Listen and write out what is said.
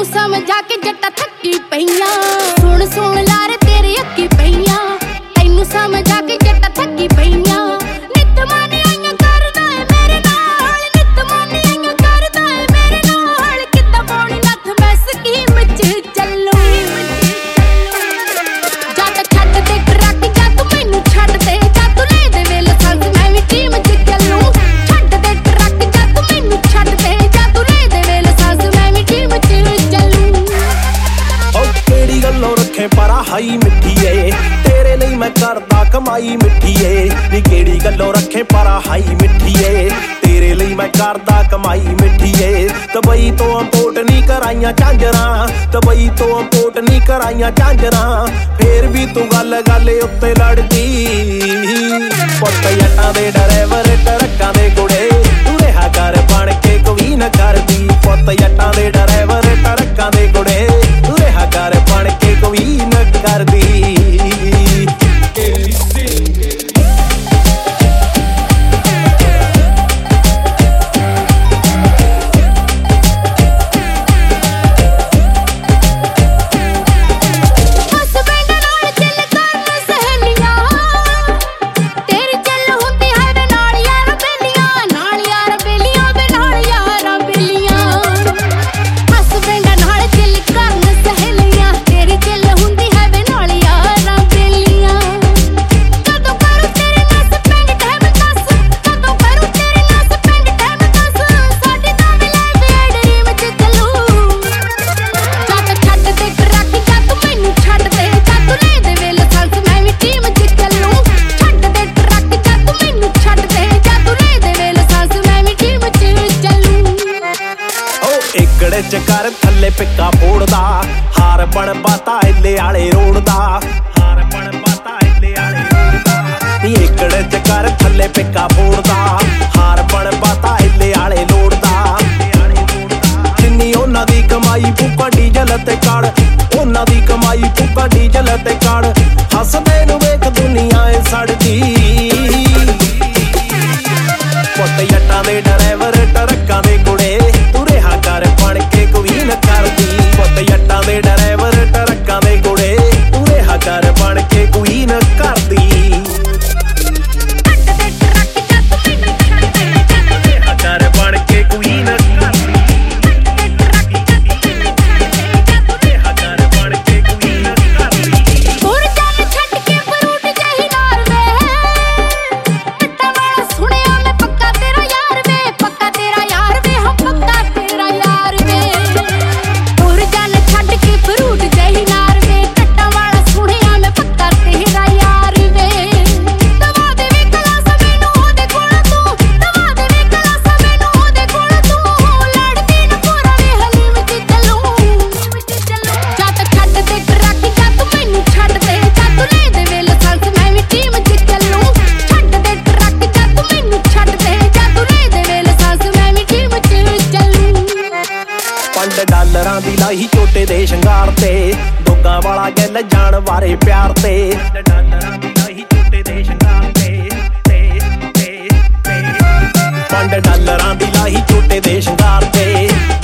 ਤੈਨੂੰ ਸਮਝਾ ਕੇ ਜੱਟਾ ਥੱਕੀ ਪਈਆਂ। ਸੁਣ ਸੁਣ ਲਾਰੇ ਤੇਰੇ ਅੱਕੀ ਪਈਆਂ, ਤੈਨੂੰ ਸਮਝਾ ਕੇ ਜੱਟਾ ਥੱਕੀ ਪਈਆਂ। ਨਿਤ ਮਾਨੀ ਆਈਆਂ ਕਰਦਾ ਏ ਮੇਰੇ ਨਾਲ, ਨਿਤ ਮਾਨੀ ਆਈਆਂ ਕਰਦਾ ਏ ਮੇਰੇ ਨਾਲ। ਕਿੱਦਾਂ ਪਾਉਣੀ ਨੱਥ ਮੈਂ ਸਕੀਮ ਚ ਚੱਲੂ। ਜਾਂ ਤਾਂ ਛੱਡ ਦੇ ਟਰੱਕ, ਜਾਂ ਤੂੰ ਮੈਨੂੰ ਛੱਡ ਦੇ, ਜਾਂ ਤੂੰ ਲੈ ਦੇ ਵੇ ਲਾਇਸੈਂਸ ਮੈਂ ਵੀ ਟੀਮ ਚ ਚੱਲੂ। ਛੱਡ ਦੇ ਟਰੱਕ, ਜਾਂ ਤੂੰ ਮੈਨੂੰ ਛੱਡ ਦੇ, ਜਾਂ ਤੂੰ ਲੈ ਦੇ ਵੇ ਲਾਇਸੈਂਸ ਮੈਂ ਵੀ ਟੀਮ ਚ ਚੱਲੂ। ਉਹ ਕਿਹੜੀ ਗੱਲੋਂ ਰੱਖੇ ਪਰਾ ਹਾਈ ਮਿੱਠੀਏ, ਤੇਰੇ ਲਈ ਮੈਂ ਕਰਦਾ ਕਮਾਈ ਮਿੱਠੀਏ। ਨੀ ਕਿਹੜੀ ਗੱਲੋਂ ਰੱਖੇ ਪਰਾ ਹਾਈ ਮਿੱਠੀਏ, ਤੇਰੇ ਲਈ ਮੈਂ ਕਰਦਾ ਕਮਾਈ ਮਿੱਠੀਏ। ਦੁਬਈ ਤੋਂ ਇੰਪੋਰਟ ਨਹੀਂ ਕਰਾਈਆਂ ਝਾਂਜਰਾਂ, ਦੁਬਈ ਤੋਂ ਇੰਪੋਰਟ ਨਹੀਂ ਕਰਾਈਆਂ ਝਾਂਜਰਾਂ। ਫੇਰ ਵੀ ਤੂੰ ਗੱਲ ਗੱਲ ਉੱਤੇ ਲੜਦੀ। ਪੁੱਤ ਜੱਟਾਂ ਦੇ ਡਰਾਈਵਰ ਟਰੱਕਾਂ ਦੇ ਕੁੜੇ, ਤੂੰ ਰਿਹਾ ਕਰ ਬਣ ਕੇ ਕੋਈ ਨਾ ਕਰਦੀ। ਪੁੱਤ ਜੱਟਾਂ ਦੇ ਡਰਾਈਵਰ ਟਰੱਕਾਂ ਦੇ ਕੁੜੇ, ਤੂੰ ਰਿਹਾ ਕਰ ਬਣ ਕੇ ਕੋਈ ਨਾ ਕਰਦੀ। ਚ ਕਰ ਥੱਲੇ ਪਿੱਕਾ ਫੋੜਦਾ, ਹਾਰ ਬਣ ਪਾਤਾ ਇੱਲੇ ਆਲੇ ਰੋਡ ਦਾ। ਹਾਰ ਬਣ ਪਾਤਾ ਇੱਲੇ ਆਲੇ ਰੋਡ ਦਾ। ਨੀ ਏਕੜ ਚ ਕਰ ਥੱਲੇ ਪਿੱਕਾ ਫੋੜਦਾ, ਹਾਰ ਬਣ ਪਾਤਾ ਇੱਲੇ ਆਲੇ ਲੋੜ ਦਾ। ਜਿੰਨੀ ਉਹਨਾਂ ਦੀ ਕਮਾਈ ਫੂਕਾਂ ਡੀਜ਼ਲ ਤੇ ਕੜ, ਉਹਨਾਂ ਦੀ ਕਮਾਈ ਫੂਕਾਂ ਡੀਜ਼ਲ ਤੇ ਕੜ। ਹੱਸਦੇ ਨੂੰ ਵੇਖ ਦੁਨੀਆ ਏ ਸੜਦੀ। ਪੁੱਤ ਜੱਟਾਂ ਦੇ ਡਰਾਈਵਰ ਟਰੱਕਾਂ ਦੇ ਕੁੜੇ, ਤੂੰ ਰਿਹਾ ਕਰ ਬਣ ਕੇ ਕੋਈ ਨਾ ਕਰਦੀ। ਪੁੱਤ ਜੱਟਾਂ ਦੇ ਡਰਾਈਵਰ ਟਰੱਕਾਂ ਦੇ ਕੁੜੇ, ਤੂੰ ਰਿਹਾ ਕਰ ਬਣ ਕੇ ਕੋਈ ਨਾ ਕਰਦੀ। ਰਿਹਾ ਕਰ ਬਣ ਕੇ ਕੋਈ ਨਾ ਕਰਦੀ। ਰਿਹਾ ਕਰ ਬਣ ਕੇ ਕੋਈ ਨਾ ਕਰਦੀ। ਹੋਰ ਚੱਲ ਛੱਡ ਕੇ ਫਰੂਟ ਜਿਹੀ ਨਾਰ ਵੇ, ਟੱਟਾ ਵਾਲਾ ਸੁਣਿਆ ਮੈਂ ਪੱਕਾ ਤੇਰਾ ਯਾਰ ਵੇ, ਪੱਕਾ ਤੇਰਾ ਯਾਰ ਵੇ, ਹਾਂ ਪੱਕਾ ਤੇਰਾ ਯਾਰ ਵੇ। ਹੋਰ ਚੱਲ ਛੱਡ ਕੇ ਫਰੂਟ ਜਿਹੀ ਨਾਰ ਵੇ, ਟੱਟਾ ਵਾਲਾ ਸੁਣਿਆ ਮੈਂ ਪੱਕਾ ਤੇਰਾ ਯਾਰ ਵੇ। ਦਵਾ ਦੇ ਵੇ ਕਲਾਸ ਮੈਨੂੰ ਉਹਦੇ ਕੋਲ ਤੂੰ, ਦਵਾ ਦੇ ਵੇ ਕਲਾਸ ਮੈਨੂੰ ਉਹਦੇ ਕੋਲ ਤੂੰ। ਲੜਦੀ ਨਾ ਪੂਰਾ ਵੇ ਹਲੀਮ ਚ ਚੱਲੂ। ਜਾਂ ਤਾਂ ਛੱਡ ਦੇ ਟਰੱਕ, ਜਾਂ ਤੂੰ ਮੈਨੂੰ ਛੱਡ ਦੇ, ਜਾਂ ਤੂੰ ਲੈ ਦੇ ਵੇ ਲਾਇਸੈਂਸ ਮੈਂ ਵੀ ਟੀਮ ਚ ਚੱਲੂ। ਛੱਡ ਦੇ ਟਰੱਕ, ਜਾਂ ਤੂੰ ਮੈਨੂੰ ਛੱਡ ਦੇ, ਜਾਂ ਤੂੰ ਲੈ ਦੇ ਵੇ ਲਾਇਸੈਂਸ ਮੈਂ ਵੀ ਟੀਮ ਚ ਚੱਲੂ। $5 ਦੀ ਲਾਹੀ ਝੋਟੇ ਦੇ ਸ਼ਿੰਗਾਰ ਤੇ, ਦੋਗਾ ਵਾਲਾ ਗੱਲ ਜਾਣ ਬਾਰੇ ਪਿਆਰ ਤੇ। $5 ਦੀ ਲਾਹੀ ਝੋਟੇ ਦੇ ਸ਼ਿੰਗਾਰ ਤੇ, $5 ਦੀ ਲਾਹੀ ਝੋਟੇ ਦੇ ਸ਼ਿੰਗਾਰ ਤੇ।